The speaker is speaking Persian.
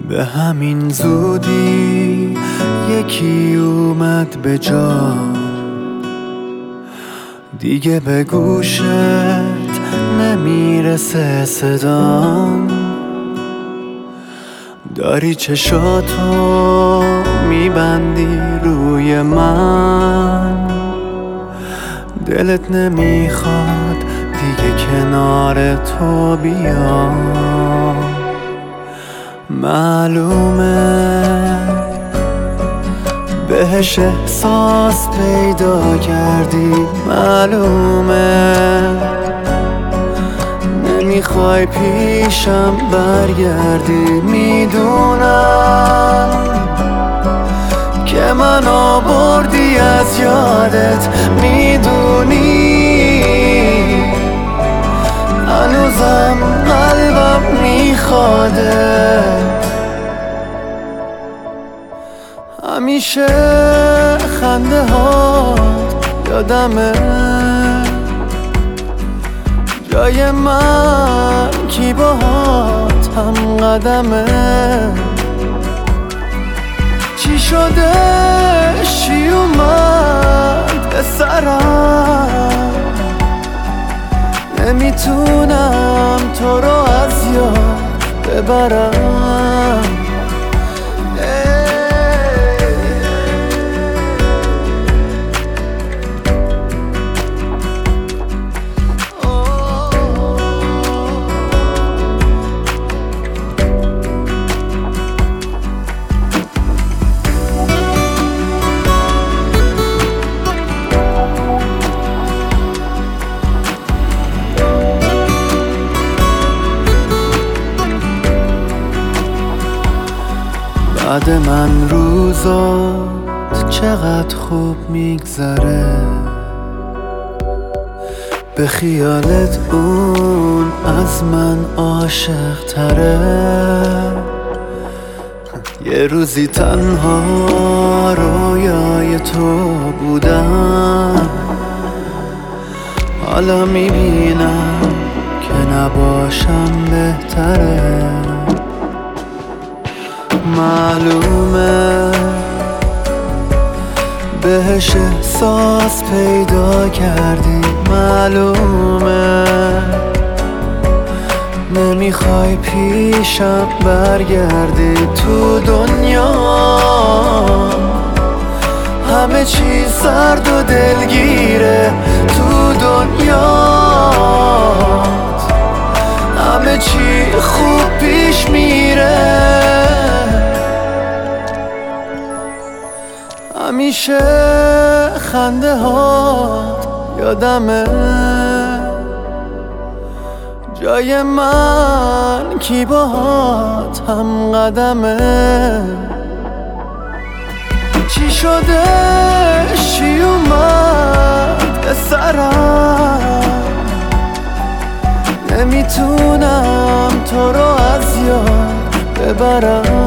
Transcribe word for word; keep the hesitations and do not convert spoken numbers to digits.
به همین زودی یکی اومد به جا، دیگه به گوشت نمیرسه صدام. داری چشاتو میبندی روی من، دلت نمیخواد دیگه کنار تو بیام. معلومه بهش احساس پیدا کردی، معلومه نمیخوای پیشم برگردی. میدونم که منو بردی از یادت، میدونی هنوزم قلبم میخوادت. همیشه خنده هات یادمه، جای من کی باهات هم قدمه. چی شده چی اومد به سرم، نمیتونم تو رو از یاد ببرم. بعد من روزات چقدر خوب میگذره، به خیالت اون از من عاشق تره. یه روزی تنها رویای تو بودم، حالا میبینم که نباشم بهتره. معلومه بهش احساس پیدا کردی، معلومه نمیخوای پیشم برگردی. تو دنیا همه چی سرد و دلگیره، تو دنیا همه چی خوب پیش میره. همیشه خنده هات یادمه، جای من کی باهات هم قدمه. چی شده چی اومد به سرم، نمیتونم تو رو از یاد ببرم.